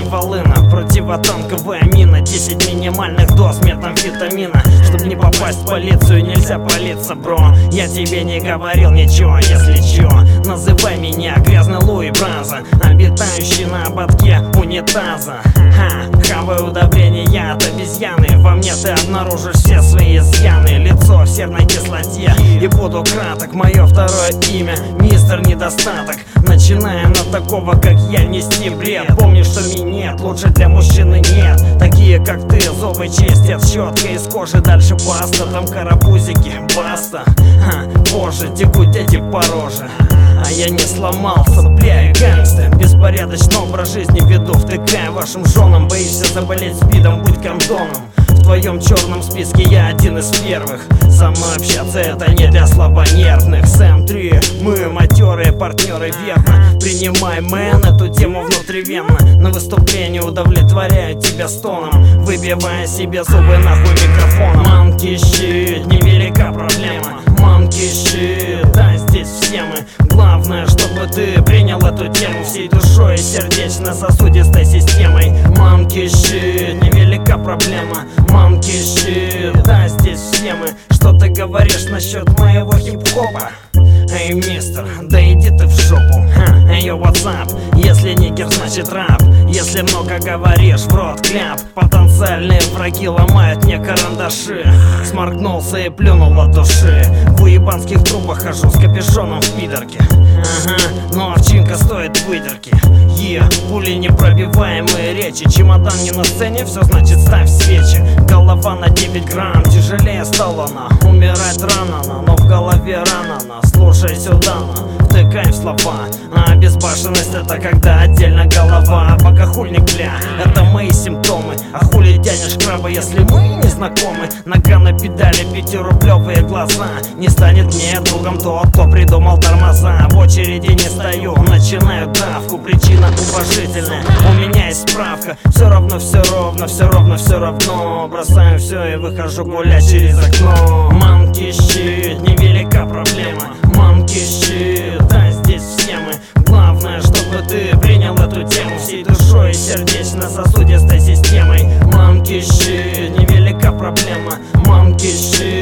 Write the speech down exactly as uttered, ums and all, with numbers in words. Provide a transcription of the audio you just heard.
волына, противотанковая мина, десять минимальных доз метамфетамина. Чтоб не попасть в полицию, нельзя палиться, бро. Я тебе не говорил ничего, если чё. Называй меня грязный Луи Браза, обитающий на ободке унитаза. Ха, хаваю удобрения от обезьяны. Во мне ты обнаружишь все свои изъяны. Лицо в серной кислоте, и буду краток. Мое второе имя мистер Недостаток. Начиная на такого, как я, нести бред. Помни, что минет лучше для мужчины нет. Такие, как ты, зубы чистят щеткой из кожи. Дальше баста, там карапузики, баста. Ха, позже текут дети по роже. А я не сломался, бля, гангста. Беспорядочный образ жизни веду, втыкая вашим женам. Боишься заболеть спидом, будь кондоном. В твоем черном списке я один из первых. Со мной общаться это не для слабонервных. Сэм три, мы матерые партнеры, верно. Принимай, мэн, эту тему внутривенно. На выступлении удовлетворяю тебя стоном, выбивая себе зубы нахуй микрофоном. Манки щит, невелика проблема. Манки щит, да, здесь все мы. Главное, чтобы ты принял эту тему всей душой и сердечно-сосудистой системой. Манки щит, невелика проблема. Манки щит, да, здесь все мы. Что ты говоришь насчет моего хип-хопа? Эй, мистер, да иди ты в жопу. Эй, йо, ватсап, если нигер, значит рап. Если много говоришь, в рот кляп. Потенциальные враги ломают мне карандаши. Сморгнулся и плюнул от души. В уебанских трубах хожу с капюшоном в пидорке. Ага, но овчинка стоит выдерки. Е, пули непробиваемые речи. Чемодан не на сцене, все значит ставь свечи. Голова на девять грамм, тяжелее стала она. Умирать рано, она, но в голове рано она. Слушай сюда, на, втыкай в слова. А безбашенность это когда отдельно голова. Богохульник, бля, это мои симптомы. А хули тянешь краба, если мы не знакомы? Нога на педали, пятирублевые глаза. Не станет мне другом тот, кто придумал тормоза. В очереди не стою, начинаю давку. Причина уважительная, у меня есть справка. Все равно, все ровно, все ровно, все равно. Бросаю все и выхожу гулять через окно. Манки щит, невелика проблема. Манки щит, да, здесь все мы. Главное, чтобы ты принял эту тему всей душой и сердечно-сосудистой системой. Манки щит, невелика проблема. Манки щит.